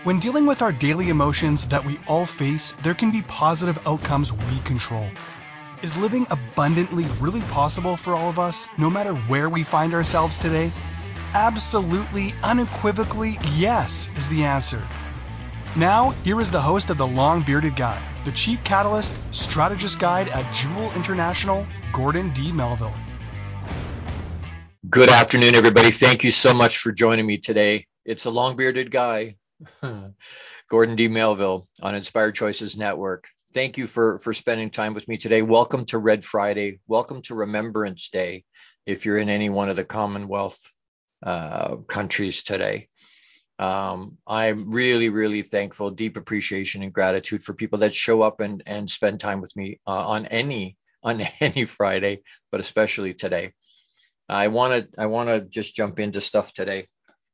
When dealing with our daily emotions that we all face, there can be positive outcomes we control. Is living abundantly really possible for all of us, no matter where we find ourselves today? Absolutely, unequivocally, yes is the answer. Now, here is the host of The Long Bearded Guy, the Chief Catalyst, Strategist Guide at Jewel International, Gordon D. Melville. Good afternoon, everybody. Thank you so much for joining me today. It's The Long Bearded Guy, Gordon D. Melville on Inspired Choices Network. Thank you for spending time with me today. Welcome to Red Friday. Welcome to Remembrance Day if you're in any one of the Commonwealth countries today. I'm really, really thankful, deep appreciation and gratitude for people that show up and spend time with me on any Friday, but especially today. I want to just jump into stuff today.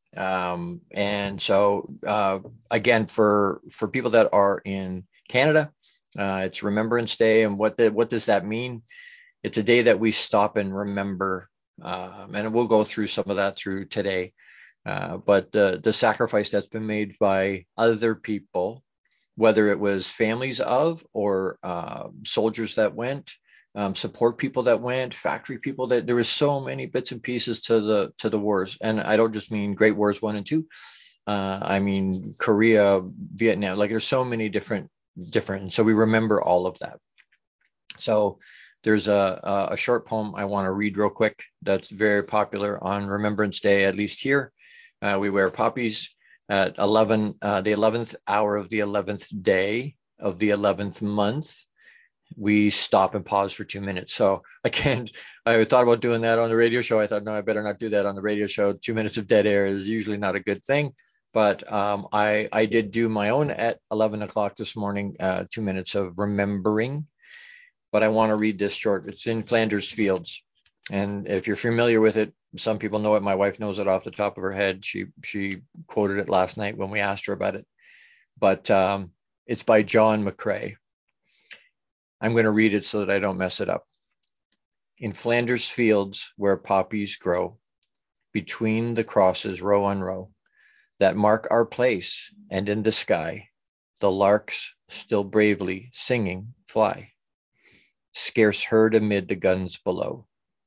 And so again, for people that are in Canada, it's Remembrance Day. And what does that mean? It's a day that we stop and remember. And we'll go through some of that through today. But the sacrifice that's been made by other people, whether it was families of or soldiers that went, support people that went, factory people that there was so many bits and pieces to the wars. And I don't just mean Great Wars 1 and 2. I mean Korea, Vietnam, like there's so many different. And so we remember all of that. So there's a short poem I want to read real quick that's very popular on Remembrance Day, at least here. We wear poppies at the 11th hour of the 11th day of the 11th month. We stop and pause for 2 minutes. So I thought about doing that on the radio show. I thought, no, I better not do that on the radio show. 2 minutes of dead air is usually not a good thing. But I did do my own at 11 o'clock this morning, 2 minutes of remembering. But I want to read this short. It's in Flanders Fields. And if you're familiar with it, some people know it. My wife knows it off the top of her head. She quoted it last night when we asked her about it. But it's by John McCrae. I'm going to read it so that I don't mess it up. In Flanders fields where poppies grow, between the crosses row on row, that mark our place, and in the sky, the larks still bravely singing fly, scarce heard amid the guns below.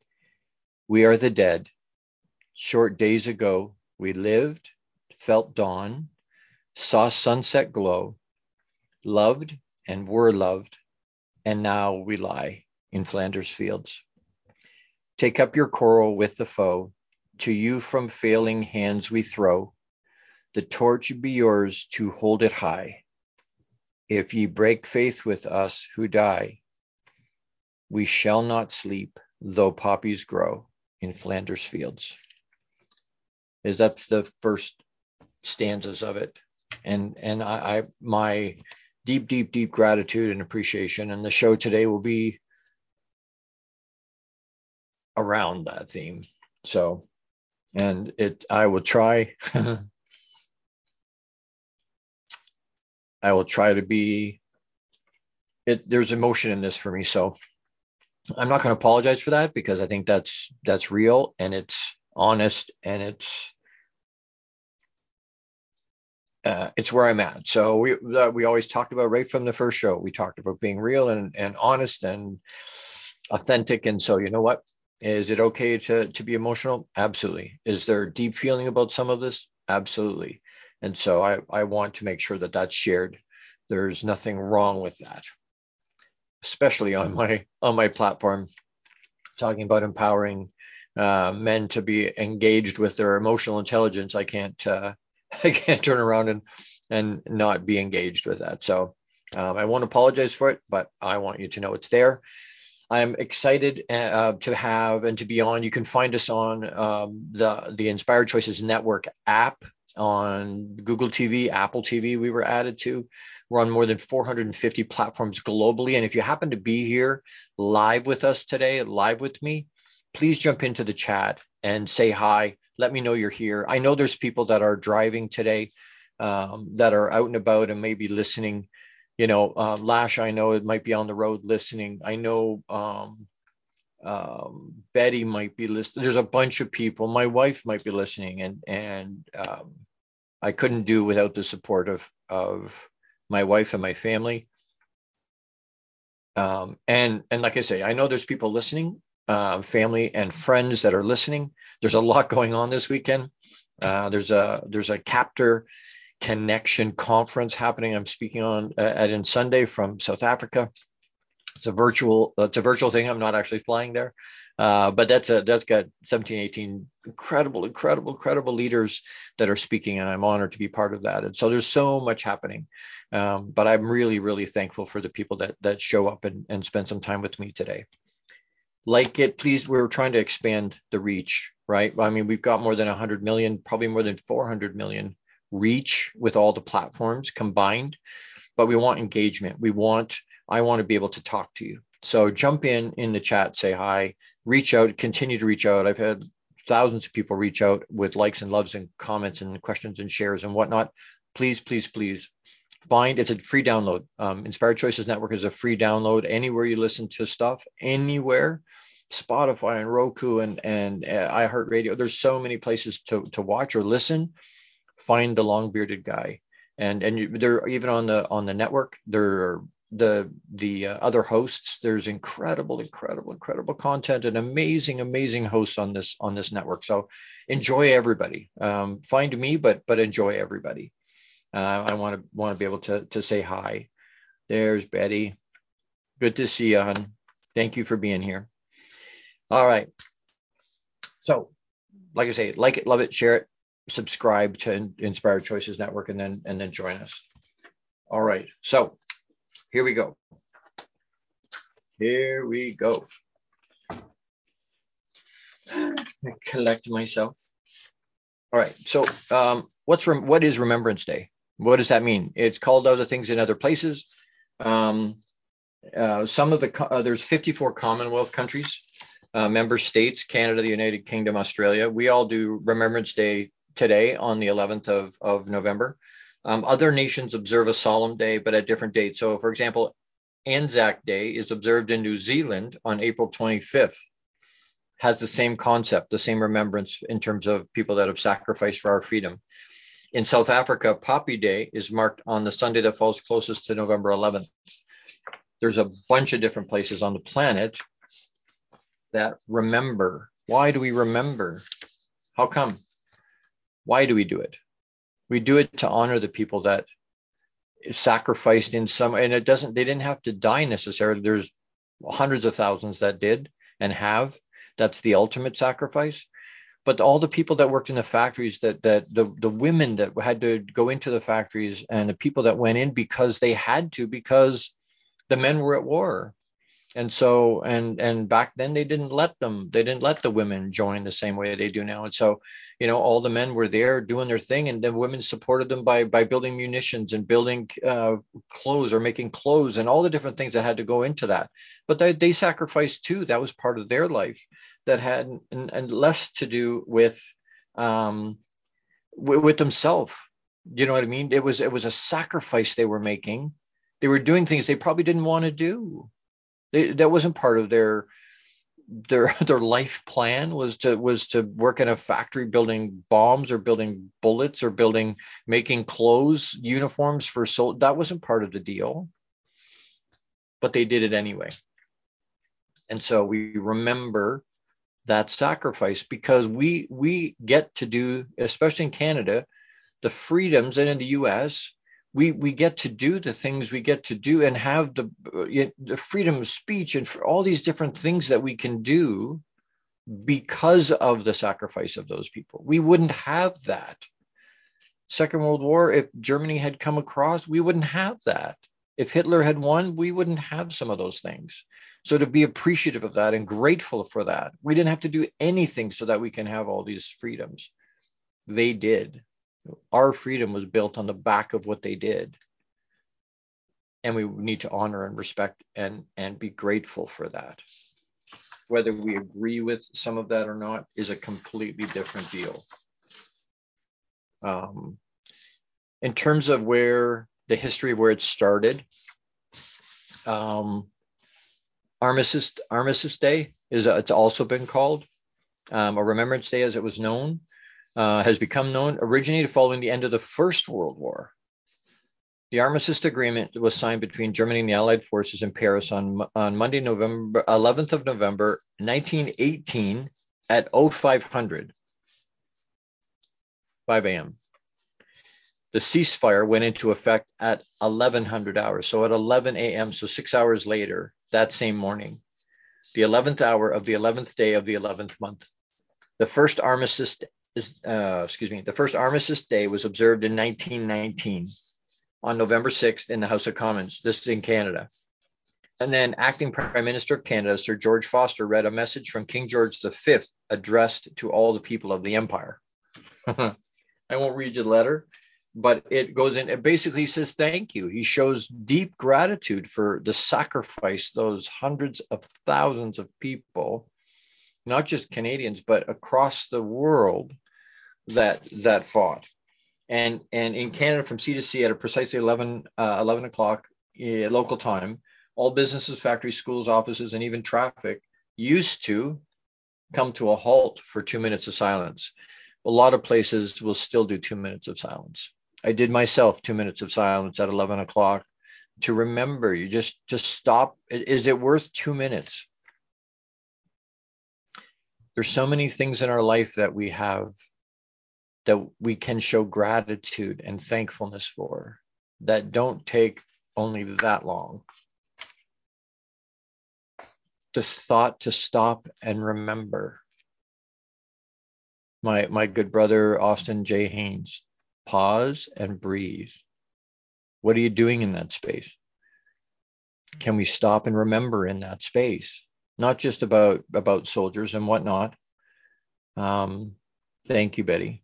We are the dead. Short days ago we lived, felt dawn, saw sunset glow, loved and were loved, and now we lie in Flanders fields. Take up your quarrel with the foe, to you from failing hands we throw, the torch be yours to hold it high. If ye break faith with us who die, we shall not sleep, though poppies grow in Flanders fields. That's the first stanzas of it. And my deep gratitude and appreciation. And the show today will be around that theme. So, and I will try, I will try to be, there's emotion in this for me. So I'm not going to apologize for that because I think that's real and it's honest and it's where I'm at. So we always talked about right from the first show, we talked about being real and honest and authentic. And so, you know what? Is it okay to be emotional? Absolutely. Is there deep feeling about some of this? Absolutely. And so I want to make sure that that's shared. There's nothing wrong with that, especially on my platform, talking about empowering men to be engaged with their emotional intelligence. I can't turn around and not be engaged with that. So I won't apologize for it, but I want you to know it's there. I'm excited to have and to be on. You can find us on the Inspired Choices Network app on Google TV, Apple TV. We were added to. We're on more than 450 platforms globally. And if you happen to be here live with us today, live with me, please jump into the chat and say hi. Let me know you're here. I know there's people that are driving today that are out and about and maybe listening. You know, Lash, I know it might be on the road listening. I know Betty might be listening. There's a bunch of people. My wife might be listening, and I couldn't do without the support of my wife and my family. And like I say, I know there's people listening, family and friends that are listening. There's a lot going on this weekend. There's a Captor Connection conference happening. I'm speaking on in Sunday from South Africa. It's a virtual thing. I'm not actually flying there. But that's got 17, 18 incredible leaders that are speaking, and I'm honored to be part of that. And so there's so much happening. But I'm really thankful for the people that show up and spend some time with me today. Like it, please. We're trying to expand the reach, right? I mean, we've got more than 100 million, probably more than 400 million reach with all the platforms combined. But we want engagement. I want to be able to talk to you. So jump in the chat, say hi, reach out, continue to reach out. I've had thousands of people reach out with likes and loves and comments and questions and shares and whatnot. Please find, it's a free download. Inspired Choices Network is a free download anywhere you listen to stuff, anywhere. Spotify and Roku and iHeartRadio. There's so many places to watch or listen. Find the long bearded guy, and they're even on the network. There are the other hosts. There's incredible content and amazing hosts on this network. So enjoy everybody. Find me, but enjoy everybody. I want to be able to say hi. There's Betty. Good to see you, hon. Thank you for being here. All right. So, like I say, like it, love it, share it, subscribe to Inspired Choices Network, and then join us. All right. So here we go. I collect myself. All right. So what is Remembrance Day? What does that mean? It's called other things in other places. Some of there's 54 Commonwealth countries, member states, Canada, the United Kingdom, Australia. We all do Remembrance Day today on the 11th of November. Other nations observe a solemn day, but at different dates. So, for example, Anzac Day is observed in New Zealand on April 25th. Has the same concept, the same remembrance in terms of people that have sacrificed for our freedom. In South Africa, Poppy Day is marked on the Sunday that falls closest to November 11th. There's a bunch of different places on the planet that remember. Why do we remember? How come? Why do we do it? We do it to honor the people that sacrificed in some, and they didn't have to die necessarily. There's hundreds of thousands that did and have. That's the ultimate sacrifice. But all the people that worked in the factories, that the women that had to go into the factories, and the people that went in because they had to, because the men were at war. And so, and back then they didn't let the women join the same way they do now. And so, all the men were there doing their thing, and the women supported them by building munitions and building clothes, or making clothes, and all the different things that had to go into that. But they sacrificed too. That was part of their life that had and less to do with themselves. You know what I mean? It was a sacrifice they were making. They were doing things they probably didn't want to do. That wasn't part of their life plan, was to work in a factory building bombs or building bullets or making clothes, uniforms for soldiers. That wasn't part of the deal, but they did it anyway. And so we remember that sacrifice because we get to do, especially in Canada, the freedoms, and in the US, we get to do the things we get to do and have the freedom of speech and for all these different things that we can do because of the sacrifice of those people. We wouldn't have that. Second World War, if Germany had come across, we wouldn't have that. If Hitler had won, we wouldn't have some of those things. So to be appreciative of that and grateful for that, we didn't have to do anything so that we can have all these freedoms. They did. Our freedom was built on the back of what they did. And we need to honor and respect and be grateful for that. Whether we agree with some of that or not is a completely different deal. In terms of where the history of where it started, Armistice Day it's also been called, or Remembrance Day as it was known. has become known, originated following the end of the First World War. The armistice agreement was signed between Germany and the Allied forces in Paris on Monday, November 11th of November, 1918 at 0500, 5 a.m. The ceasefire went into effect at 1100 hours. So at 11 a.m., so 6 hours later, that same morning, the 11th hour of the 11th day of the 11th month. The first armistice day was observed in 1919 on November 6th in the House of Commons. This is in Canada. And then acting Prime Minister of Canada, Sir George Foster, read a message from King George V addressed to all the people of the empire. I won't read you the letter, but it goes in, it basically says thank you. He shows deep gratitude for the sacrifice those hundreds of thousands of people, not just Canadians, but across the world that fought. And in Canada, from sea to sea at precisely 11 o'clock local time, all businesses, factories, schools, offices, and even traffic used to come to a halt for 2 minutes of silence. A lot of places will still do 2 minutes of silence. I did myself 2 minutes of silence at 11 o'clock to remember. You just stop. Is it worth 2 minutes? There's so many things in our life that we have that we can show gratitude and thankfulness for that don't take only that long. The thought to stop and remember. My good brother, Austin J. Haynes, pause and breathe. What are you doing in that space? Can we stop and remember in that space? Not just about soldiers and whatnot. Thank you, Betty.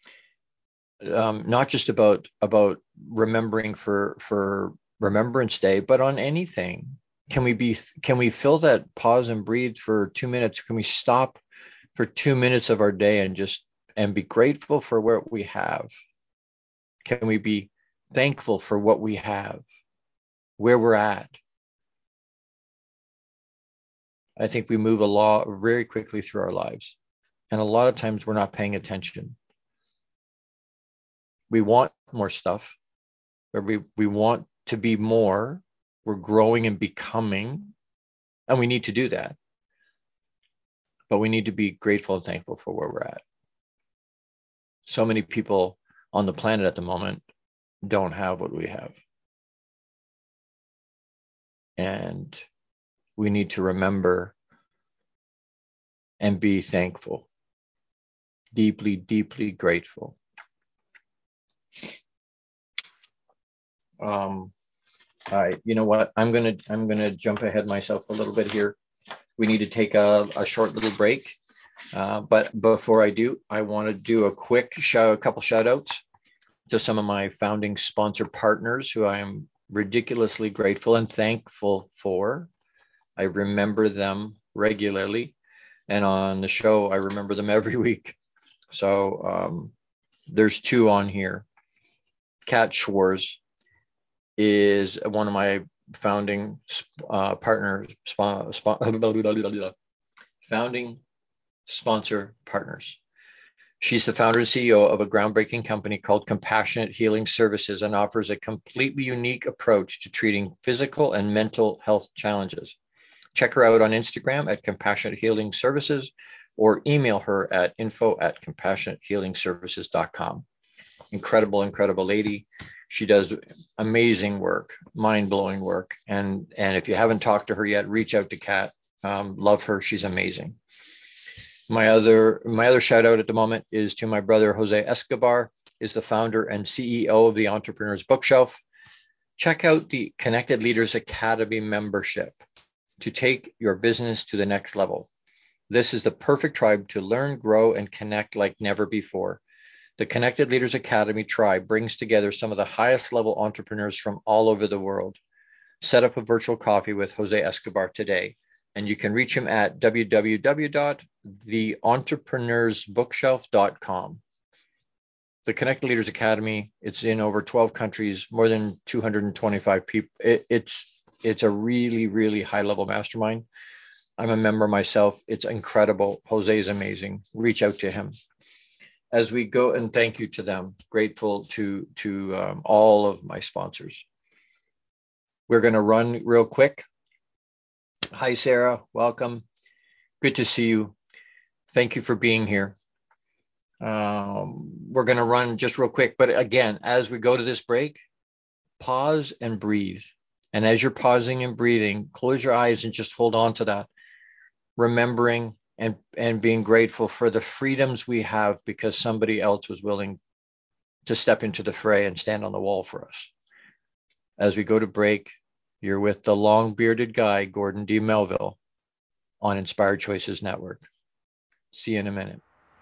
Not just about remembering for Remembrance Day, but on anything. Can we fill that pause and breathe for 2 minutes? Can we stop for 2 minutes of our day and be grateful for what we have? Can we be thankful for what we have, where we're at? I think we move very quickly through our lives, and a lot of times we're not paying attention. We want more stuff, or we want to be more. We're growing and becoming, and we need to do that. But we need to be grateful and thankful for where we're at. So many people on the planet at the moment don't have what we have. And we need to remember and be thankful, deeply, deeply grateful. You know what? I'm gonna jump ahead myself a little bit here. We need to take a short little break. But before I do, I want to do a couple shout outs to some of my founding sponsor partners who I am ridiculously grateful and thankful for. I remember them regularly, and on the show, I remember them every week. So there's two on here. Kat Schwarz is one of my founding founding sponsor partners. She's the founder and CEO of a groundbreaking company called Compassionate Healing Services and offers a completely unique approach to treating physical and mental health challenges. Check her out on Instagram at Compassionate Healing Services or email her at info@compassionatehealingservices.com. Incredible lady. She does amazing work, mind-blowing work. And if you haven't talked to her yet, reach out to Kat. Love her. She's amazing. My other shout out at the moment is to my brother, Jose Escobar, is the founder and CEO of the Entrepreneur's Bookshelf. Check out the Connected Leaders Academy membership to take your business to the next level. This is the perfect tribe to learn, grow, and connect like never before. The Connected Leaders Academy tribe brings together some of the highest level entrepreneurs from all over the world. Set up a virtual coffee with Jose Escobar today, and you can reach him at www.theentrepreneur'sbookshelf.com. The Connected Leaders Academy, it's in over 12 countries, more than 225 people. It's a really, really high level mastermind. I'm a member myself. It's incredible. Jose is amazing. Reach out to him. as we go, and thank you to them. Grateful to all of my sponsors. We're going to run real quick. Hi, Sarah. Welcome. Good to see you. Thank you for being here. We're going to run just real quick. But again, as we go to this break, pause and breathe. And as you're pausing and breathing, close your eyes and just hold on to that, remembering and being grateful for the freedoms we have because somebody else was willing to step into the fray and stand on the wall for us. As we go to break, you're with the long-bearded guy, Gordon D. Melville, on Inspired Choices Network. See you in a minute.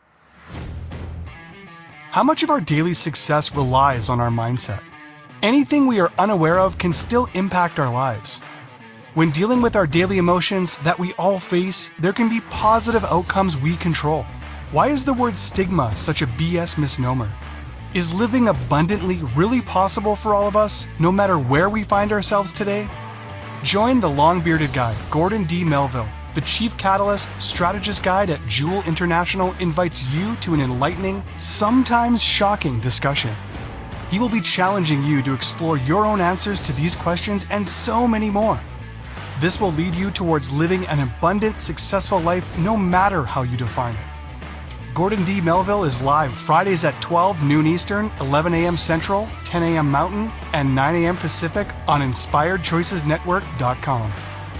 How much of our daily success relies on our mindset? Anything we are unaware of can still impact our lives. When dealing with our daily emotions that we all face, there can be positive outcomes we control. Why is the word stigma such a BS misnomer? Is living abundantly really possible for all of us, no matter where we find ourselves today? Join the long-bearded guy, Gordon D. Melville. The Chief Catalyst Strategist Guide at Jewel International invites you to an enlightening, sometimes shocking discussion. He will be challenging you to explore your own answers to these questions and so many more. This will lead you towards living an abundant, successful life no matter how you define it. Gordon D. Melville is live Fridays at 12 noon Eastern, 11 a.m. Central, 10 a.m. Mountain, and 9 a.m. Pacific on InspiredChoicesNetwork.com.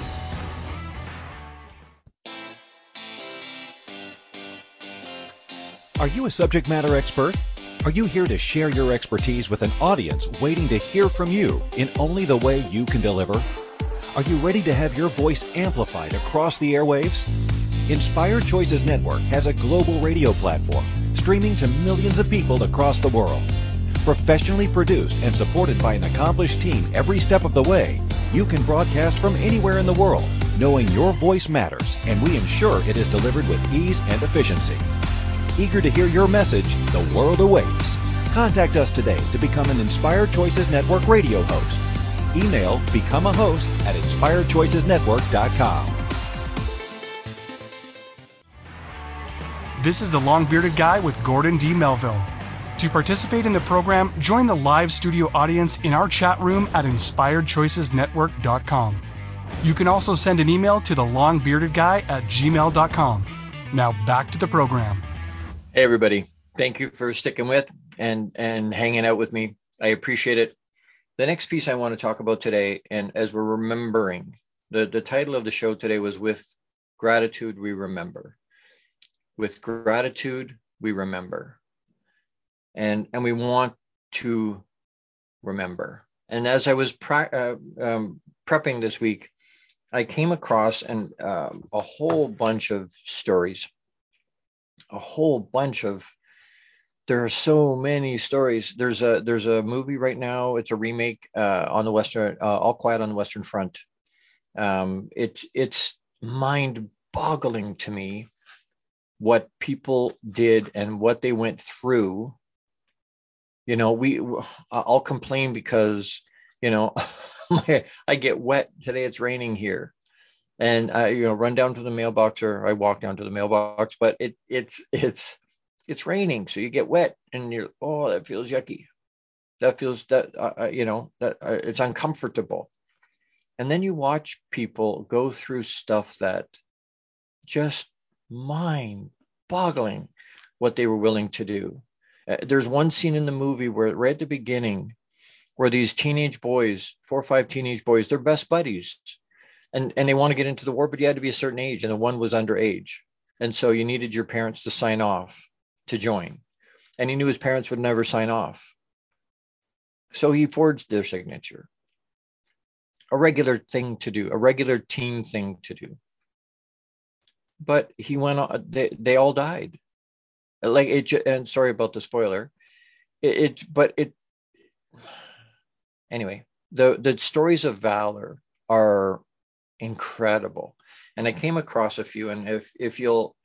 Are you a subject matter expert? Are you here to share your expertise with an audience waiting to hear from you in only the way you can deliver? Are you ready to have your voice amplified across the airwaves? Inspired Choices Network has a global radio platform streaming to millions of people across the world. Professionally produced and supported by an accomplished team every step of the way, you can broadcast from anywhere in the world, knowing your voice matters, and we ensure it is delivered with ease and efficiency. Eager to hear your message, the world awaits. Contact us today to become an Inspired Choices Network radio host. Email become a host at inspiredchoicesnetwork.com. This is the long-bearded guy with Gordon D. Melville. To participate in the program, join the live studio audience in our chat room at inspiredchoicesnetwork.com. You can also send an email to the long-bearded guy at gmail.com. Now back to the program. Hey, everybody. Thank you for sticking with and hanging out with me. I appreciate it. The next piece I want to talk about today, and as we're remembering, the title of the show today was With Gratitude We Remember. With gratitude we remember. And we want to remember. And as I was prepping this week, I came across a whole bunch of stories. There are so many stories. There's a movie right now. It's a remake on the Western, All Quiet on the Western Front. It's mind-boggling to me what people did and what they went through. You know, I'll complain because, you know, I get wet today. It's raining here. And I, run down to the mailbox, or I walk down to the mailbox, but it's raining, so you get wet, and that feels yucky. That feels it's uncomfortable. And then you watch people go through stuff that just mind-boggling what they were willing to do. There's one scene in the movie where right at the beginning, where these teenage boys, 4 or 5 teenage boys, they're best buddies. And they want to get into the war, but you had to be a certain age, and the one was underage. And so you needed your parents to sign off to join. And he knew his parents would never sign off. So he forged their signature. A regular thing to do, a regular teen thing to do. But he went on, they all died. And sorry about the spoiler. Anyway, the stories of valor are incredible, and I came across a few, and if you'll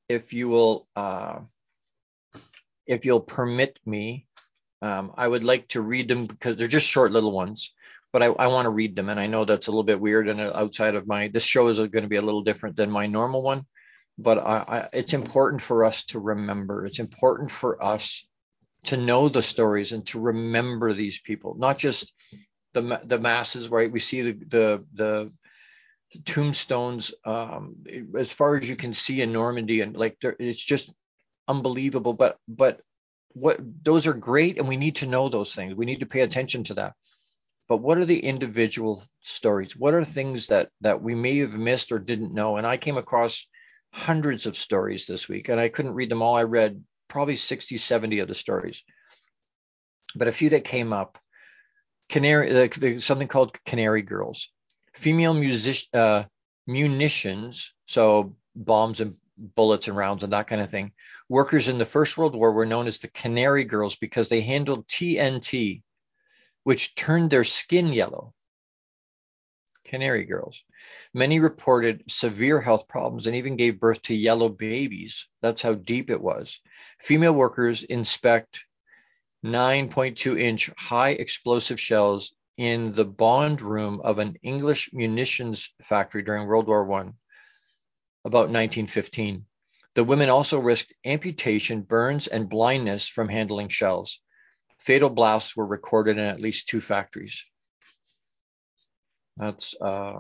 permit me, I would like to read them because they're just short little ones, but I want to read them, and I know that's a little bit weird and outside of this show is going to be a little different than my normal one, it's important for us to remember. It's important for us to know the stories and to remember these people, not just the masses, right? We see the tombstones as far as you can see in Normandy, and like it's just unbelievable. But what those are great, and we need to know those things. We need to pay attention to that. But what are the individual stories? What are things that we may have missed or didn't know? And I came across hundreds of stories this week, and I couldn't read them all. I read probably 60, 70 of the stories. But a few that came up, something called Canary Girls, female munitions, so bombs and bullets and rounds and that kind of thing. Workers in the First World War were known as the Canary Girls because they handled TNT, which turned their skin yellow. Canary Girls. Many reported severe health problems and even gave birth to yellow babies. That's how deep it was. Female workers inspect 9.2-inch high explosive shells in the bond room of an English munitions factory during World War I, about 1915. The women also risked amputation, burns, and blindness from handling shells. Fatal blasts were recorded in at least 2 factories. That's,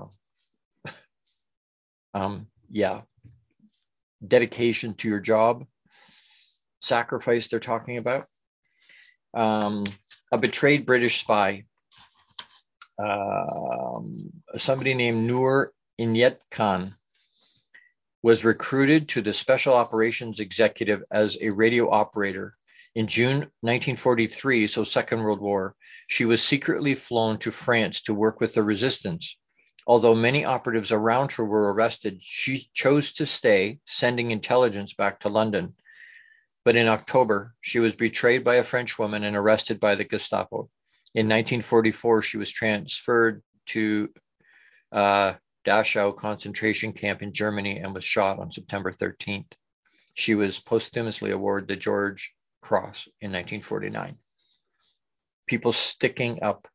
dedication to your job, sacrifice they're talking about. A betrayed British spy, somebody named Noor Inayat Khan, was recruited to the Special Operations Executive as a radio operator. In June 1943, so Second World War, she was secretly flown to France to work with the resistance. Although many operatives around her were arrested, she chose to stay, sending intelligence back to London. But in October, she was betrayed by a French woman and arrested by the Gestapo. In 1944, she was transferred to Dachau concentration camp in Germany and was shot on September 13th. She was posthumously awarded the George Cross in 1949. People sticking up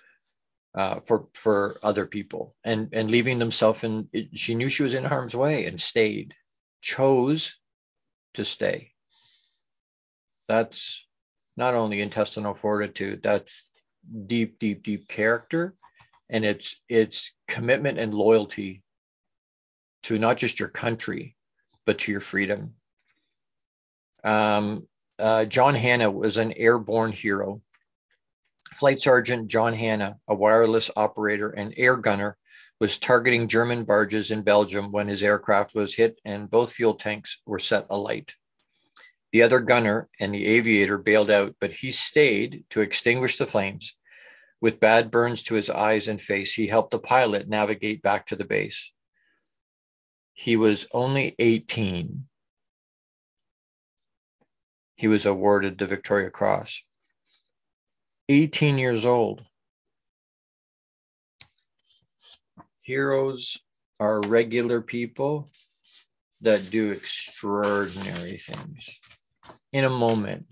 for other people and leaving themselves in. She knew she was in harm's way and stayed, chose to stay. That's not only intestinal fortitude, that's deep, deep, deep character, and it's commitment and loyalty to not just your country, but to your freedom. John Hanna was an airborne hero. Flight Sergeant John Hanna, a wireless operator and air gunner, was targeting German barges in Belgium when his aircraft was hit and both fuel tanks were set alight. The other gunner and the aviator bailed out, but he stayed to extinguish the flames. With bad burns to his eyes and face, he helped the pilot navigate back to the base. He was only 18. He was awarded the Victoria Cross. 18 years old. Heroes are regular people that do extraordinary things. In a moment,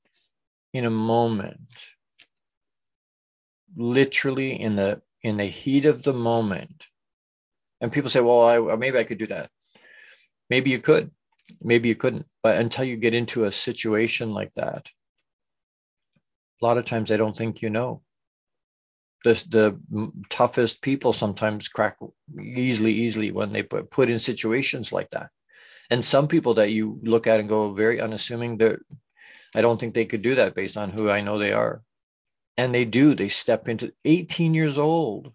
literally in the heat of the moment. And people say, well, maybe I could do that. Maybe you could, maybe you couldn't. But until you get into a situation like that, a lot of times I don't think you know. The toughest people sometimes crack easily when they put in situations like that. And some people that you look at and go very unassuming, I don't think they could do that based on who I know they are. And they do. They step into 18 years old.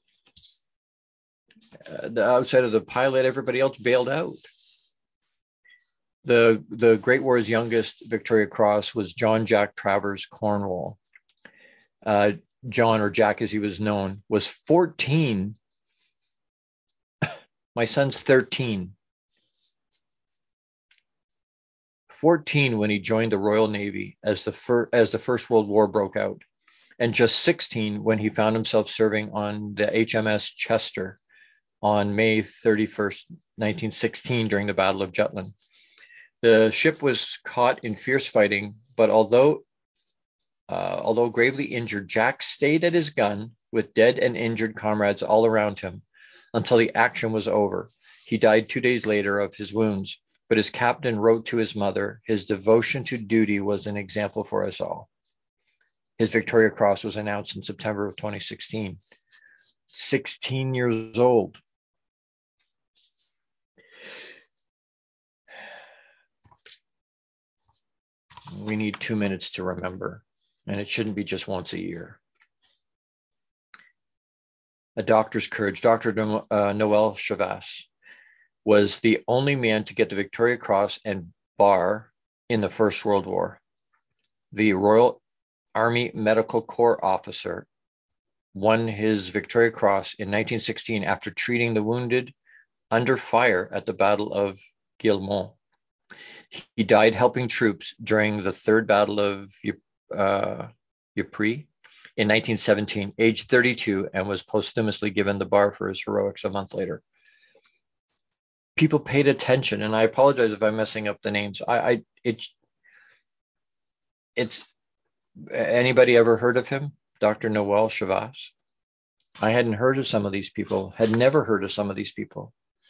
Outside of the pilot, everybody else bailed out. The Great War's youngest Victoria Cross was John Jack Travers Cornwall. John, or Jack as he was known, was 14. My son's 13. 14 when he joined the Royal Navy as the First World War broke out, and just 16 when he found himself serving on the HMS Chester on May 31st, 1916 during the Battle of Jutland. The ship was caught in fierce fighting, but although gravely injured, Jack stayed at his gun with dead and injured comrades all around him until the action was over. He died 2 days later of his wounds, but his captain wrote to his mother, his devotion to duty was an example for us all. His Victoria Cross was announced in September of 2016. 16 years old. We need 2 minutes to remember, and it shouldn't be just once a year. A doctor's courage. Dr. Noel Chavas was the only man to get the Victoria Cross and bar in the First World War. The Royal Army Medical Corps officer won his Victoria Cross in 1916 after treating the wounded under fire at the Battle of Guillemont. He died helping troops during the Third Battle of Ypres in 1917, aged 32, and was posthumously given the bar for his heroics a month later. People paid attention, and I apologize if I'm messing up the names. It's anybody ever heard of him? Dr. Noel Chavas? I hadn't heard of some of these people, had never heard of some of these people.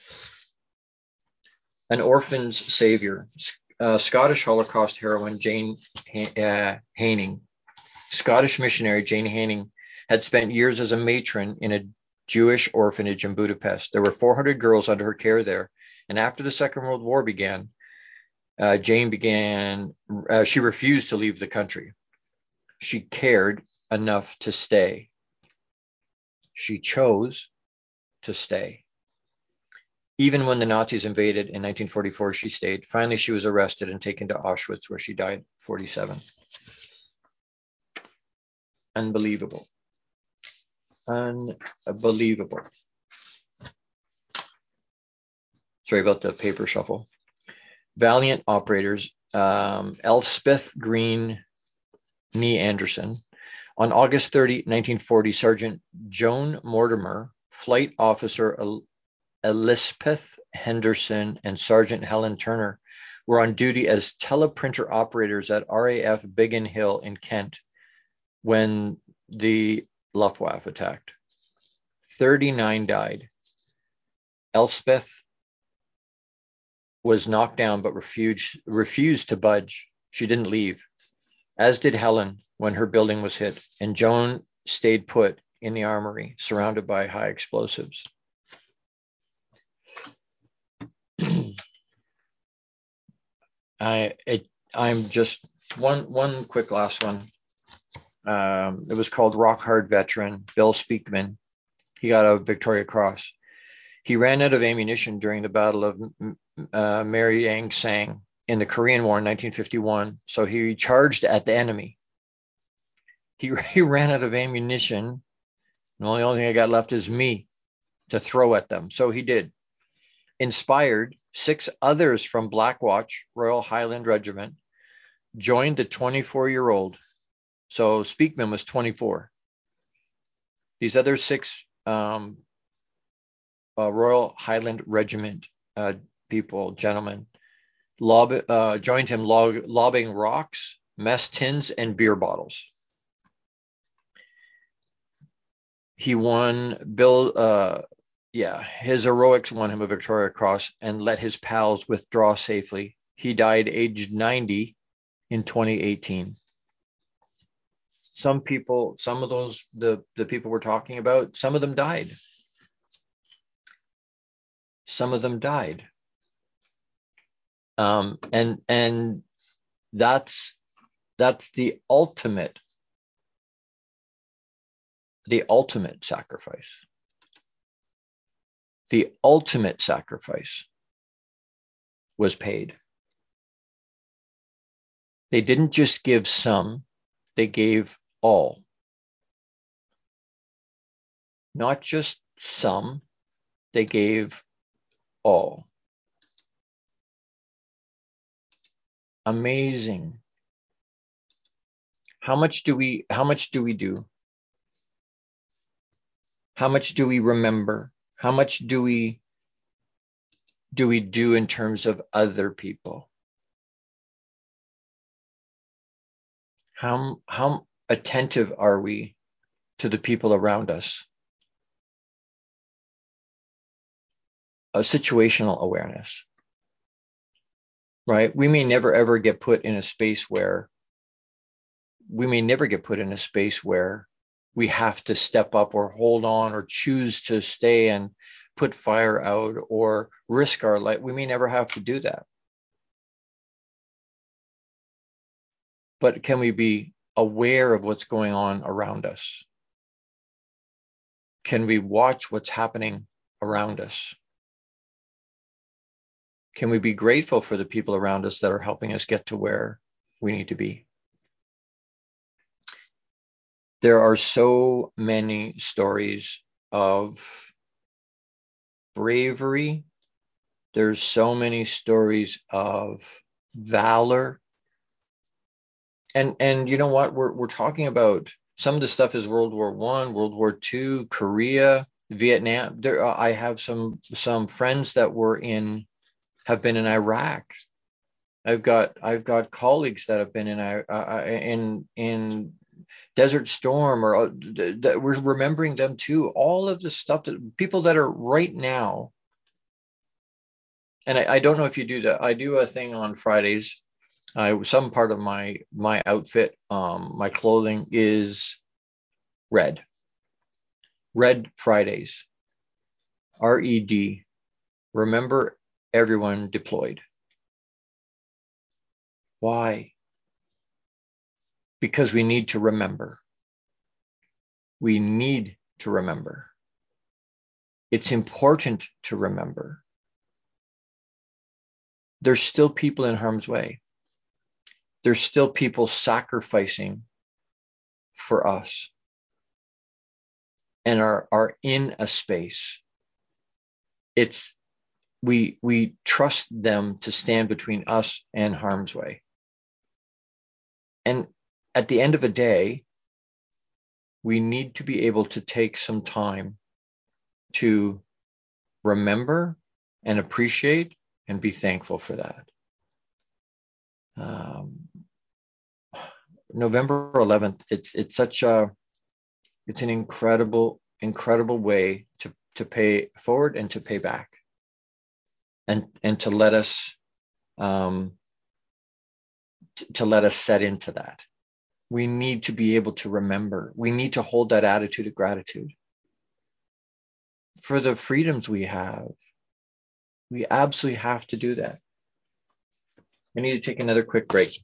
An orphan's savior. Scottish Holocaust heroine Jane Haining. Scottish missionary Jane Haining had spent years as a matron in a Jewish orphanage in Budapest. There were 400 girls under her care there, and after the Second World War began, she refused to leave the country. She cared enough to stay. She chose to stay. Even when the Nazis invaded in 1944, she stayed. Finally, she was arrested and taken to Auschwitz, where she died 47. Unbelievable. Unbelievable. Sorry about the paper shuffle. Valiant operators, Elspeth Green Nee Anderson. On August 30, 1940, Sergeant Joan Mortimer, Flight Officer Elspeth Henderson, and Sergeant Helen Turner were on duty as teleprinter operators at RAF Biggin Hill in Kent when the Luftwaffe attacked. 39 died. Elspeth was knocked down but refused to budge. She didn't leave, as did Helen when her building was hit, and Joan stayed put in the armory, surrounded by high explosives. I'm just one quick last one. It was called Rock Hard Veteran Bill Speakman. He got a Victoria Cross. He ran out of ammunition during the Battle of Mariang Sang in the Korean War in 1951, so he charged at the enemy. He ran out of ammunition, and the only thing I got left is me to throw at them. So he did. Inspired, 6 others from Black Watch, Royal Highland Regiment, joined the 24-year-old. So Speakman was 24. These other 6 Royal Highland Regiment gentlemen, joined him lobbing rocks, mess tins, and beer bottles. He won his heroics won him a Victoria Cross and let his pals withdraw safely. He died aged 90 in 2018. Some of those, the people we're talking about, some of them died. Some of them died. And that's the ultimate sacrifice. The ultimate sacrifice was paid. They didn't just give some, they gave all. Not just some, they gave all. Amazing. How much do we do? How much do we remember? How much do we do in terms of other people? How attentive are we to the people around us? a situational awareness, right? We may never ever get put in a space where we have to step up or hold on or choose to stay and put fire out or risk our life. We may never have to do that. But can we be aware of what's going on around us? Can we watch what's happening around us? Can we be grateful for the people around us that are helping us get to where we need to be? There are so many stories of bravery. There's so many stories of valor. And you know what? We're talking about some of the stuff is World War I, World War II, Korea, Vietnam. I have some friends that have been in Iraq. I've got colleagues that have been in Desert Storm, or that we're remembering them too. All of the stuff that people that are right now. And I don't know if you do that. I do a thing on Fridays. Some part of my outfit, my clothing is red. Red Fridays. RED. Remember everyone deployed. Why? Because we need to remember. We need to remember. It's important to remember. There's still people in harm's way. There's still people sacrificing for us and are in a space. We trust them to stand between us and harm's way. And at the end of the day, we need to be able to take some time to remember and appreciate and be thankful for that. November 11th, it's an incredible way to pay forward and to pay back, and to let us set into that. We need to be able to remember. We need to hold that attitude of gratitude for the freedoms we have. We absolutely have to do that. I need to take another quick break.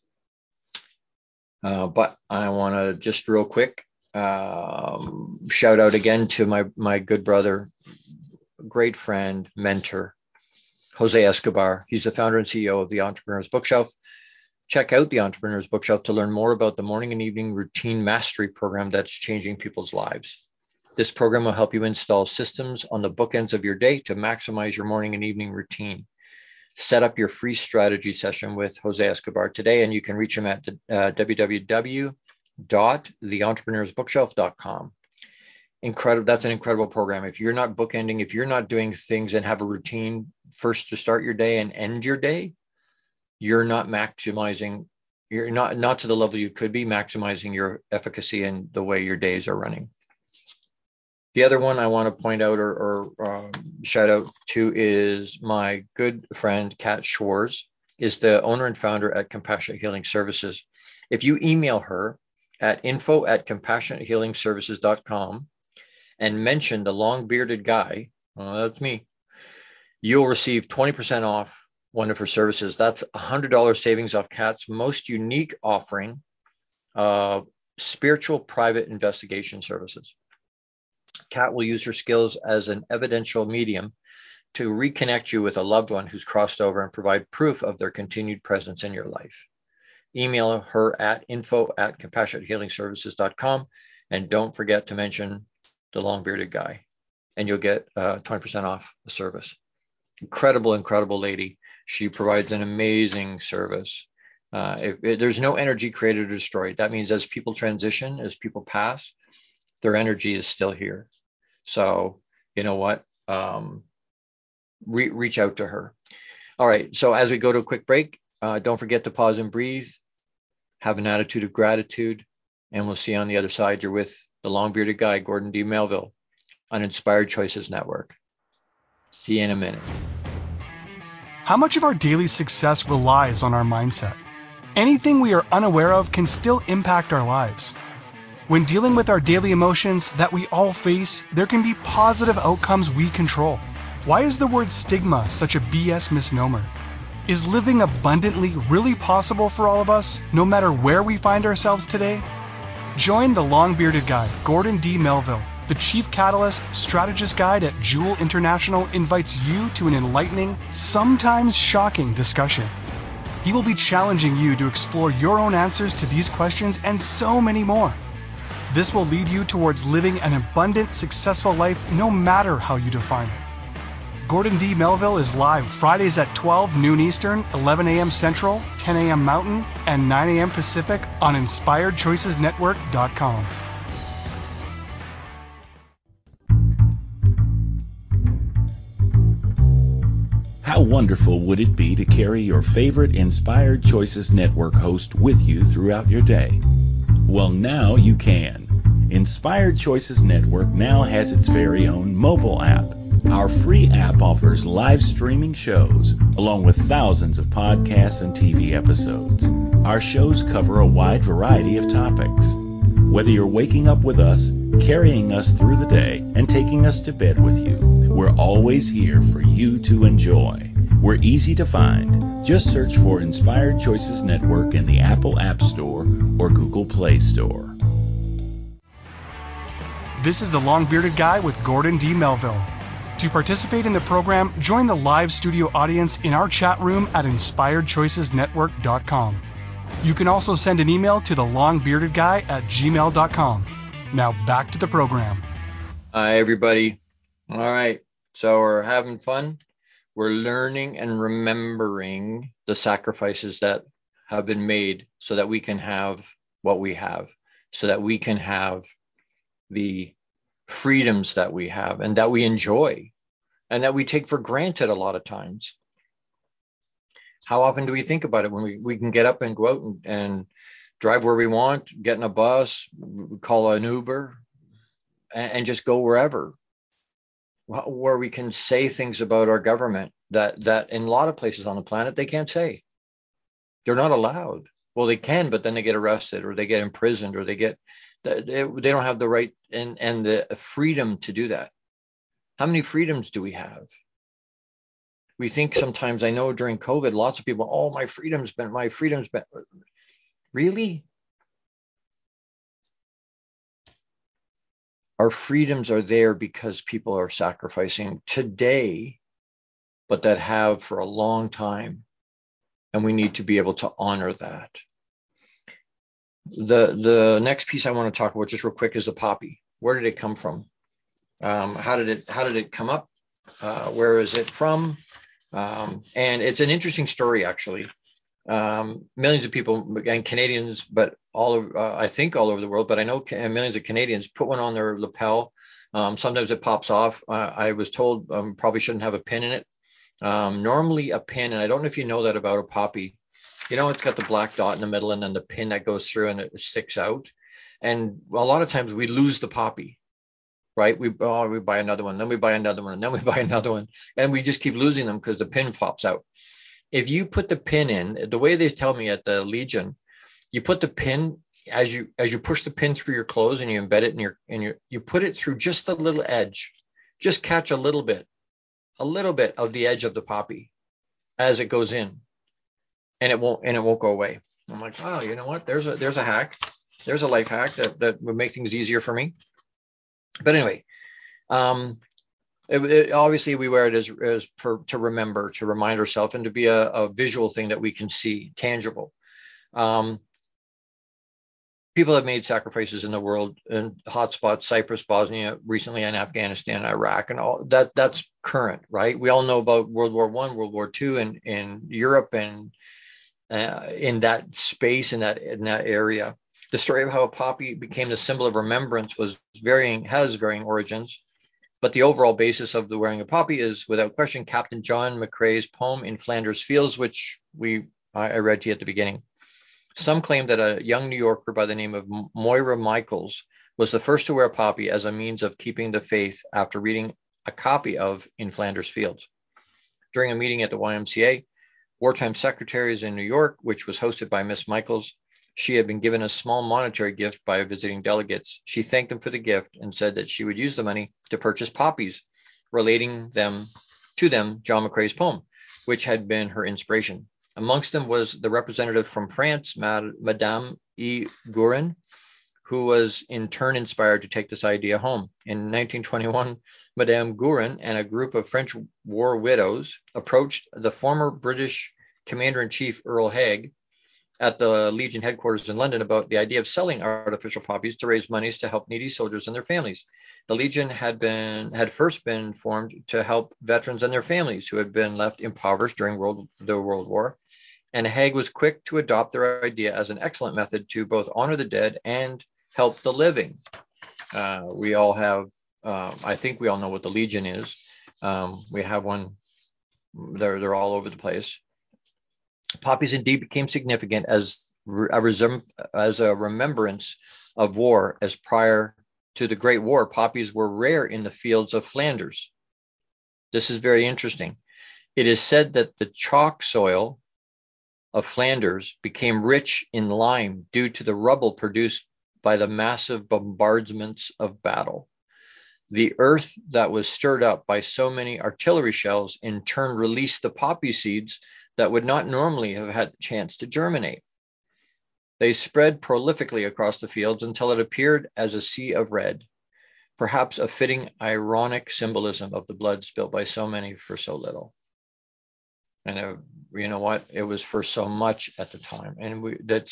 But I want to just real quick shout out again to my good brother, great friend, mentor, Jose Escobar. He's the founder and CEO of the Entrepreneur's Bookshelf. Check out the Entrepreneur's Bookshelf to learn more about the morning and evening routine mastery program that's changing people's lives. This program will help you install systems on the bookends of your day to maximize your morning and evening routine. Set up your free strategy session with Jose Escobar today, and you can reach him at www.theentrepreneursbookshelf.com. Incredible. That's an incredible program. If you're not bookending, if you're not doing things and have a routine first to start your day and end your day, you're not maximizing, you're not to the level you could be maximizing your efficacy and the way your days are running. The other one I want to point out or shout out to is my good friend, Kat Schwarz, is the owner and founder at Compassionate Healing Services. If you email her at info@compassionatehealingservices.com and mention the long bearded guy, that's me, you'll receive 20% off one of her services. That's $100 savings off Kat's most unique offering of spiritual private investigation services. Kat will use her skills as an evidential medium to reconnect you with a loved one who's crossed over and provide proof of their continued presence in your life. Email her at info@compassionatehealingservices.com, and don't forget to mention the long bearded guy, and you'll get 20% off the service. Incredible lady. She provides an amazing service. If there's no energy created or destroyed, that means as people transition, as people pass, their energy is still here. So you know what? Reach out to her. All right. So as we go to a quick break, don't forget to pause and breathe. Have an attitude of gratitude, and we'll see you on the other side. You're with the long bearded guy, Gordon D. Melville, on Inspired Choices Network. See you in a minute. How much of our daily success relies on our mindset? Anything we are unaware of can still impact our lives. When dealing with our daily emotions that we all face, there can be positive outcomes we control. Why is the word stigma such a BS misnomer? Is living abundantly really possible for all of us, no matter where we find ourselves today? Join the long-bearded guy, Gordon D. Melville. The Chief Catalyst Strategist Guide at Jewel International invites you to an enlightening, sometimes shocking discussion. He will be challenging you to explore your own answers to these questions and so many more. This will lead you towards living an abundant, successful life no matter how you define it. Gordon D. Melville is live Fridays at 12 noon Eastern, 11 a.m. Central, 10 a.m. Mountain, and 9 a.m. Pacific on InspiredChoicesNetwork.com. How wonderful would it be to carry your favorite Inspired Choices Network host with you throughout your day? Well, now you can. Inspired Choices Network now has its very own mobile app. Our free app offers live streaming shows, along with thousands of podcasts and TV episodes. Our shows cover a wide variety of topics. Whether you're waking up with us, carrying us through the day, and taking us to bed with you, we're always here for you to enjoy. We're easy to find. Just search for Inspired Choices Network in the Apple App Store or Google Play Store. This is the Long-Bearded Guy with Gordon D. Melville. To participate in the program, join the live studio audience in our chat room at InspiredChoicesNetwork.com. You can also send an email to thelongbeardedguy@gmail.com. Now back to the program. Hi, everybody. All right. So we're having fun. We're learning and remembering the sacrifices that have been made so that we can have what we have, so that we can have the freedoms that we have and that we enjoy and that we take for granted a lot of times. How often do we think about it when we can get up and go out and drive where we want, get in a bus, call an Uber, and just go wherever, where we can say things about our government that in a lot of places on the planet they can't say. They're not allowed. Well, they can, but then they get arrested or they get imprisoned or they don't have the right and the freedom to do that. How many freedoms do we have? We think sometimes, I know during COVID, lots of people, oh, my freedom's been. Really? Our freedoms are there because people are sacrificing today, but that have for a long time. And we need to be able to honor that. The next piece I want to talk about just real quick is the poppy. Where did it come from? How did it come up? Where is it from? And it's an interesting story, actually. Millions of people and Canadians, but I think all over the world, but I know millions of Canadians put one on their lapel. Sometimes it pops off. I was told probably shouldn't have a pin in it. Normally a pin, and I don't know if you know that about a poppy. You know, it's got the black dot in the middle and then the pin that goes through and it sticks out. And a lot of times we lose the poppy. Right? We buy another one, then we buy another one, and then we buy another one, and we just keep losing them because the pin pops out. If you put the pin in, the way they tell me at the Legion, you put the pin as you push the pin through your clothes and you embed it you put it through just the little edge, just catch a little bit of the edge of the poppy as it goes in, and it won't go away. I'm like, oh, you know what? There's a hack, there's a life hack that would make things easier for me. But anyway, obviously we wear it as to remember, to remind ourselves, and to be a visual thing that we can see, tangible. People have made sacrifices in the world in hotspots, Cyprus, Bosnia, recently in Afghanistan, Iraq, and all that. That's current, right? We all know about World War I, World War II, and in Europe and in that space, in that area. The story of how a poppy became the symbol of remembrance has varying origins, but the overall basis of the wearing a poppy is, without question, Captain John McCrae's poem In Flanders Fields, which I read to you at the beginning. Some claim that a young New Yorker by the name of Moira Michaels was the first to wear a poppy as a means of keeping the faith after reading a copy of In Flanders Fields. During a meeting at the YMCA, Wartime Secretaries in New York, which was hosted by Miss Michaels, she had been given a small monetary gift by visiting delegates. She thanked them for the gift and said that she would use the money to purchase poppies, relating them to them John McCrae's poem, which had been her inspiration. Amongst them was the representative from France, Madame E. Guerin, who was in turn inspired to take this idea home. In 1921, Madame Guerin and a group of French war widows approached the former British Commander-in-Chief Earl Haig at the Legion headquarters in London about the idea of selling artificial poppies to raise monies to help needy soldiers and their families. The Legion had first been formed to help veterans and their families who had been left impoverished during the World War, and Haig was quick to adopt their idea as an excellent method to both honor the dead and help the living. We all have, I think we all know what the Legion is. We have one, they're all over the place. Poppies indeed became significant as a remembrance of war, as prior to the Great War, poppies were rare in the fields of Flanders. This is very interesting. It is said that the chalk soil of Flanders became rich in lime due to the rubble produced by the massive bombardments of battle. The earth that was stirred up by so many artillery shells in turn released the poppy seeds that would not normally have had the chance to germinate. They spread prolifically across the fields until it appeared as a sea of red, perhaps a fitting ironic symbolism of the blood spilled by so many for so little. And you know what? It was for so much at the time. And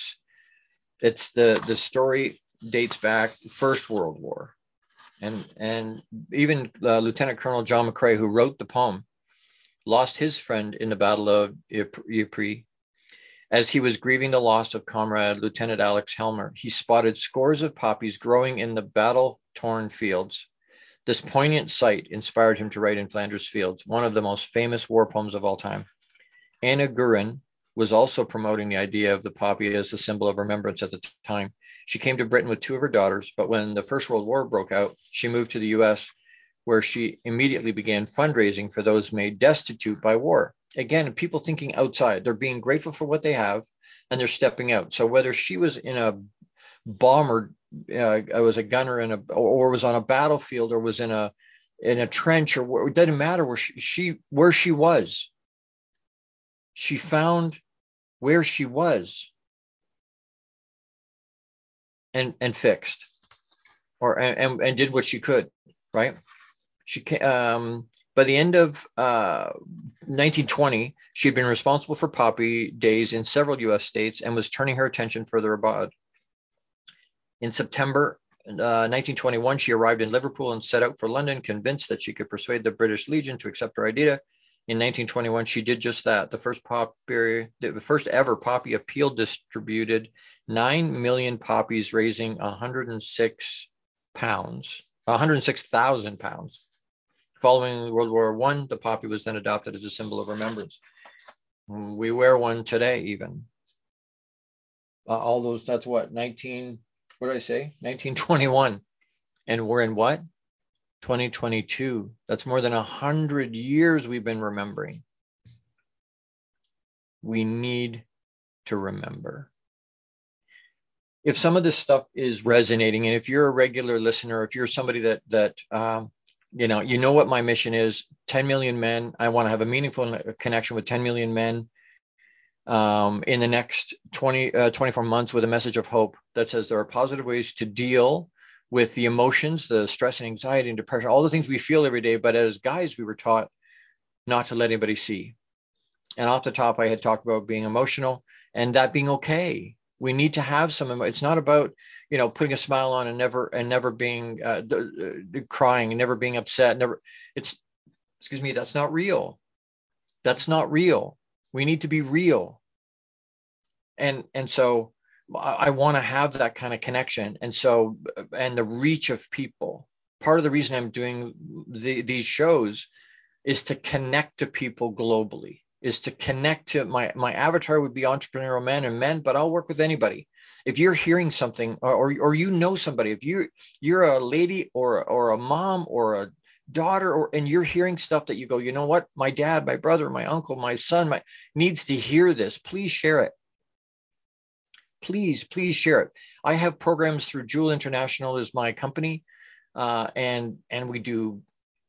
the story dates back First World War. And even Lieutenant Colonel John McCrae, who wrote the poem, lost his friend in the Battle of Ypres. As he was grieving the loss of comrade Lieutenant Alex Helmer, he spotted scores of poppies growing in the battle-torn fields. This poignant sight inspired him to write In Flanders Fields, one of the most famous war poems of all time. Anna Guerin was also promoting the idea of the poppy as a symbol of remembrance at the time. She came to Britain with two of her daughters, but when the First World War broke out, she moved to the U.S., where she immediately began fundraising for those made destitute by war. Again, people thinking outside, they're being grateful for what they have, and they're stepping out. So whether she was in a bomber, was a gunner or was on a battlefield, or was in a trench, or it doesn't matter where she was. She found where she was and fixed, and did what she could, right? She by the end of 1920, she had been responsible for poppy days in several U.S. states and was turning her attention further abroad. In September 1921, she arrived in Liverpool and set out for London, convinced that she could persuade the British Legion to accept her idea. In 1921, she did just that. The first ever poppy appeal distributed 9 million poppies, raising 106,000 pounds. Following World War I, the poppy was then adopted as a symbol of remembrance. We wear one today, even. All those, that's what, 1921. And we're in what? 2022. That's more than 100 years we've been remembering. We need to remember. If some of this stuff is resonating, and if you're a regular listener, if you're somebody that you know what my mission is, 10 million men. I want to have a meaningful connection with 10 million men in the next 24 months with a message of hope that says there are positive ways to deal with the emotions, the stress and anxiety and depression, all the things we feel every day. But as guys, we were taught not to let anybody see. And off the top, I had talked about being emotional and that being okay. We need to have some. It's not about, putting a smile on and never being crying and never being upset. That's not real. That's not real. We need to be real. And so I want to have that kind of connection. And the reach of people. Part of the reason I'm doing these shows is to connect to people globally, is to connect to my avatar would be entrepreneurial men, but I'll work with anybody. If you're hearing something or you know somebody, if you're a lady or a mom or a daughter, and you're hearing stuff that you go, you know what, my dad, my brother, my uncle, my son, needs to hear this. Please share it. Please share it. I have programs through Jewel International is my company, and we do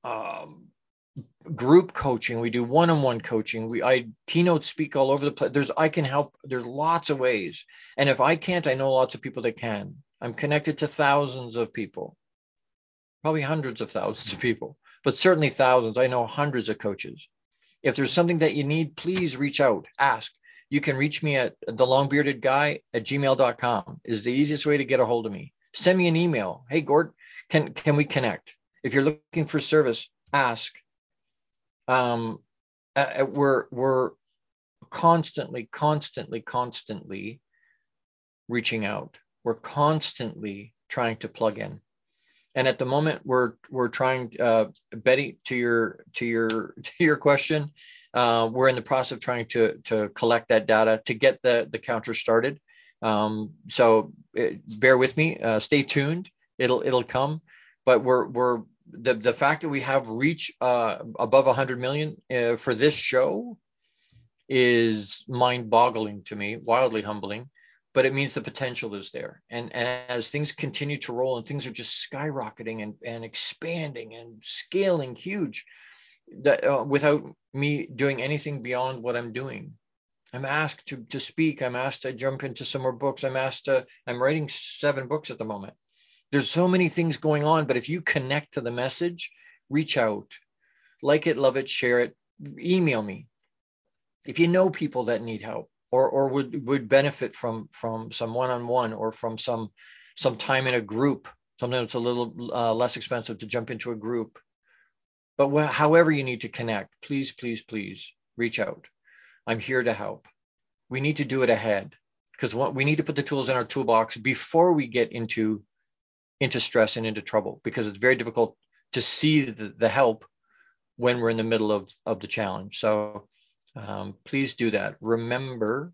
group coaching. We do one-on-one coaching. I keynote speak all over the place. I can help. There's lots of ways. And if I can't, I know lots of people that can. I'm connected to thousands of people, probably hundreds of thousands of people, but certainly thousands. I know hundreds of coaches. If there's something that you need, please reach out, ask. You can reach me at thelongbeardedguy@gmail.com is the easiest way to get a hold of me. Send me an email. Hey, Gord, can we connect? If you're looking for service, ask. We're constantly reaching out. We're constantly trying to plug in. And at the moment, we're trying, Betty, to your question, we're in the process of trying to collect that data to get the counter started. So bear with me, stay tuned. It'll come, but we're the fact that we have reach above 100 million for this show is mind-boggling to me, wildly humbling. But it means the potential is there. And as things continue to roll and things are just skyrocketing and expanding and scaling huge, that without me doing anything beyond what I'm doing. I'm asked to speak. I'm asked to jump into some more books. I'm writing 7 books at the moment. There's so many things going on, but if you connect to the message, reach out, like it, love it, share it, email me. If you know people that need help, or would benefit from some one-on-one or from some time in a group, something that's a little less expensive to jump into a group. But however you need to connect, please reach out. I'm here to help. We need to do it ahead, because we need to put the tools in our toolbox before we get into stress and into trouble, because it's very difficult to see the help when we're in the middle of the challenge. So please do that. Remember,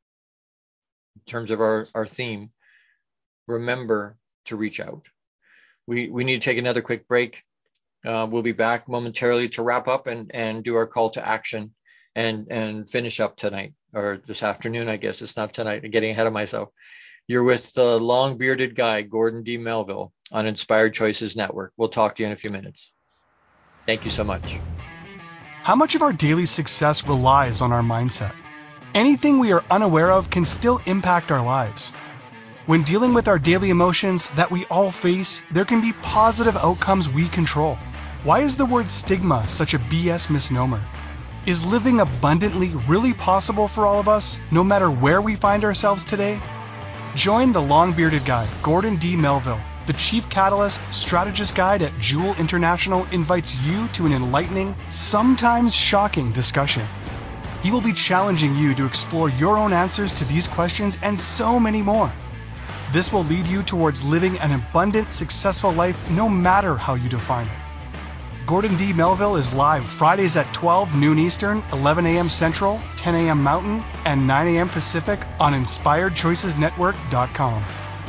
in terms of our theme, remember to reach out. We need to take another quick break. We'll be back momentarily to wrap up and do our call to action and finish up tonight, or this afternoon, I guess. It's not tonight. I'm getting ahead of myself. You're with the long-bearded guy, Gordon D. Melville, on Inspired Choices Network. We'll talk to you in a few minutes. Thank you so much. How much of our daily success relies on our mindset? Anything we are unaware of can still impact our lives. When dealing with our daily emotions that we all face, there can be positive outcomes we control. Why is the word stigma such a BS misnomer? Is living abundantly really possible for all of us, no matter where we find ourselves today? Join the long-bearded guy, Gordon D. Melville. The Chief Catalyst Strategist Guide at Jewel International invites you to an enlightening, sometimes shocking discussion. He will be challenging you to explore your own answers to these questions and so many more. This will lead you towards living an abundant, successful life no matter how you define it. Gordon D. Melville is live Fridays at 12 noon Eastern, 11 a.m. Central, 10 a.m. Mountain, and 9 a.m. Pacific on InspiredChoicesNetwork.com.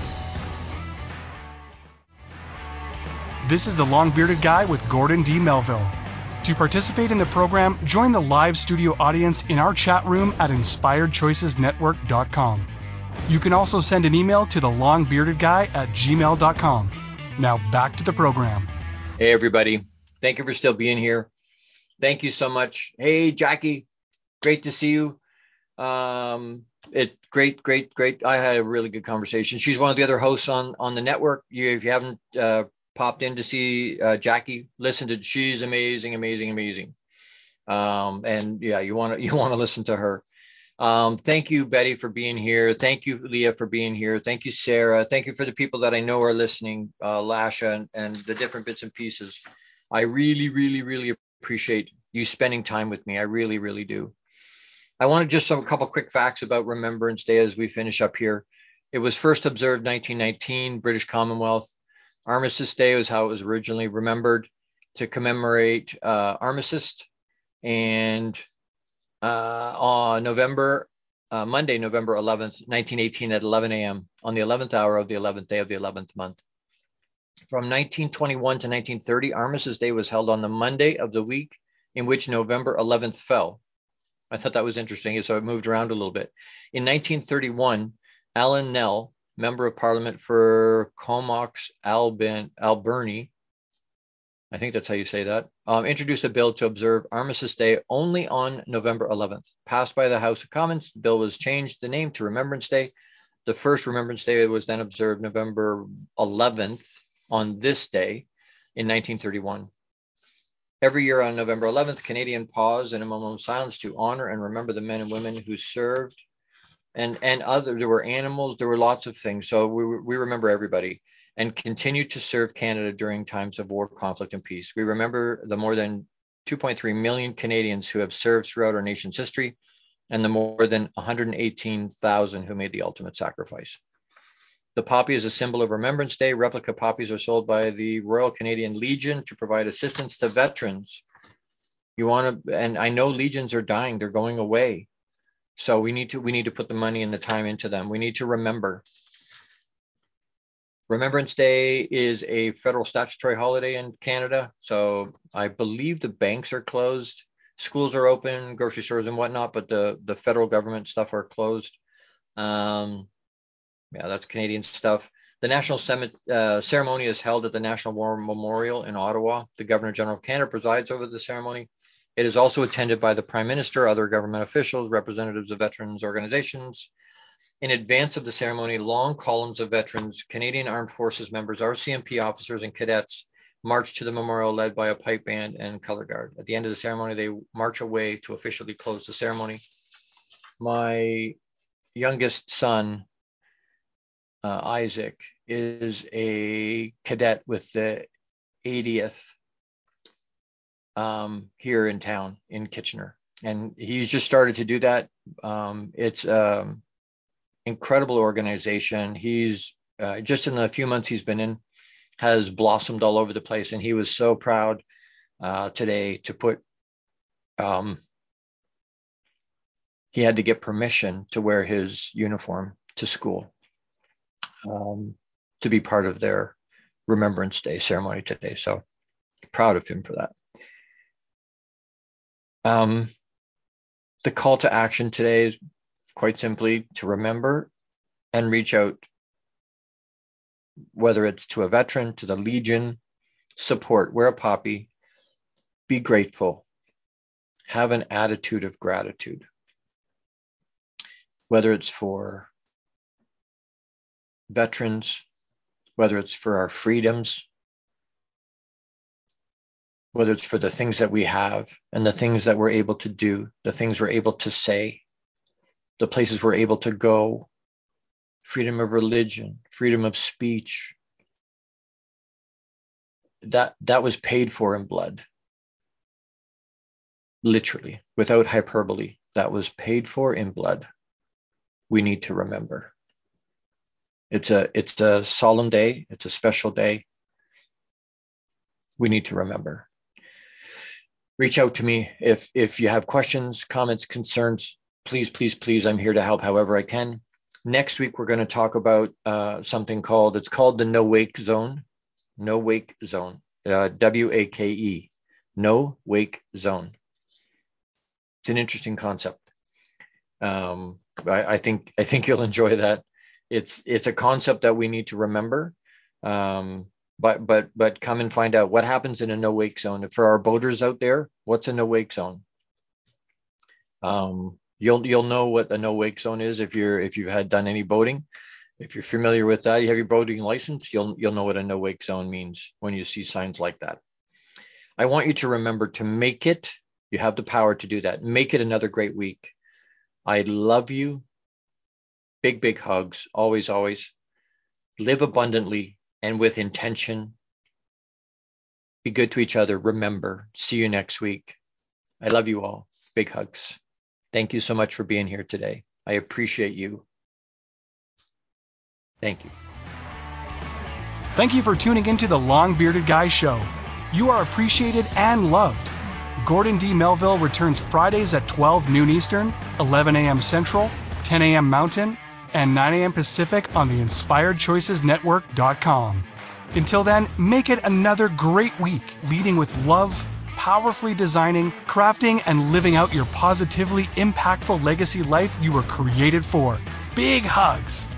This is the Long-Bearded Guy with Gordon D. Melville. To participate in the program, join the live studio audience in our chat room at InspiredChoicesNetwork.com. You can also send an email to thelongbeardedguy@gmail.com. Now back to the program. Hey, everybody. Thank you for still being here. Thank you so much. Hey, Jackie. Great to see you. Great. I had a really good conversation. She's one of the other hosts on the network. If you haven't popped in to see Jackie, she's amazing. And yeah, you want to listen to her. Thank you, Betty, for being here. Thank you, Leah, for being here. Thank you, Sarah. Thank you for the people that I know are listening, Lasha and the different bits and pieces. I really appreciate you spending time with me. I really do. I want to just a couple quick facts about Remembrance Day as we finish up here. It was first observed 1919, British Commonwealth. Armistice Day was how it was originally remembered, to commemorate armistice. And on Monday, November 11th, 1918 at 11 a.m. on the 11th hour of the 11th day of the 11th month. From 1921 to 1930, Armistice Day was held on the Monday of the week in which November 11th fell. I thought that was interesting, so it moved around a little bit. In 1931, Alan Nell, Member of Parliament for Comox Alberni, I think that's how you say that, introduced a bill to observe Armistice Day only on November 11th. Passed by the House of Commons, the bill was changed the name to Remembrance Day. The first Remembrance Day was then observed November 11th on this day in 1931. Every year on November 11th, Canadians pause in a moment of silence to honor and remember the men and women who served, and other. There were animals, there were lots of things. So we remember everybody and continue to serve Canada during times of war, conflict, and peace. We remember the more than 2.3 million Canadians who have served throughout our nation's history, and the more than 118,000 who made the ultimate sacrifice. The poppy is a symbol of Remembrance Day. Replica poppies are sold by the Royal Canadian Legion to provide assistance to veterans. And I know legions are dying, they're going away. So we need to put the money and the time into them. We need to remember. Remembrance Day is a federal statutory holiday in Canada. So I believe the banks are closed, schools are open, grocery stores and whatnot, but the federal government stuff are closed. Yeah, that's Canadian stuff. The national ceremony is held at the National War Memorial in Ottawa. The Governor General of Canada presides over the ceremony. It is also attended by the Prime Minister, other government officials, representatives of veterans organizations. In advance of the ceremony, long columns of veterans, Canadian Armed Forces members, RCMP officers, and cadets march to the memorial led by a pipe band and color guard. At the end of the ceremony, they march away to officially close the ceremony. My youngest son, Isaac, is a cadet with the 80th here in town in Kitchener, and he's just started to do that. It's incredible organization. He's just in the few months he's been in, has blossomed all over the place, and he was so proud today to put he had to get permission to wear his uniform to school, to be part of their Remembrance Day ceremony today. So proud of him for that. The call to action today is quite simply to remember and reach out, whether it's to a veteran, to the Legion, support, wear a poppy, be grateful, have an attitude of gratitude, whether it's for veterans, whether it's for our freedoms, whether it's for the things that we have and the things that we're able to do, the things we're able to say, the places we're able to go, freedom of religion, freedom of speech. That was paid for in blood. Literally, without hyperbole, that was paid for in blood. We need to remember. It's a solemn day. It's a special day. We need to remember. Reach out to me if you have questions, comments, concerns. Please, I'm here to help however I can. Next week, we're going to talk about something called the No Wake Zone. No Wake Zone. WAKE. No Wake Zone. It's an interesting concept. I think you'll enjoy that. It's a concept that we need to remember. But come and find out what happens in a no wake zone. For our boaters out there, what's a no wake zone? You'll know what a no wake zone is if you've had done any boating. If you're familiar with that, you have your boating license, you'll know what a no wake zone means when you see signs like that. I want you to remember to make it. You have the power to do that. Make it another great week. I love you. Big hugs. Always. Live abundantly and with intention. Be good to each other. Remember. See you next week. I love you all. Big hugs. Thank you so much for being here today. I appreciate you. Thank you. Thank you for tuning into the Long Bearded Guy Show. You are appreciated and loved. Gordon D. Melville returns Fridays at 12 noon Eastern, 11 a.m. Central, 10 a.m. Mountain, and 9 a.m. Pacific on the InspiredChoicesNetwork.com. Until then, make it another great week, leading with love, powerfully designing, crafting, and living out your positively impactful legacy life you were created for. Big hugs.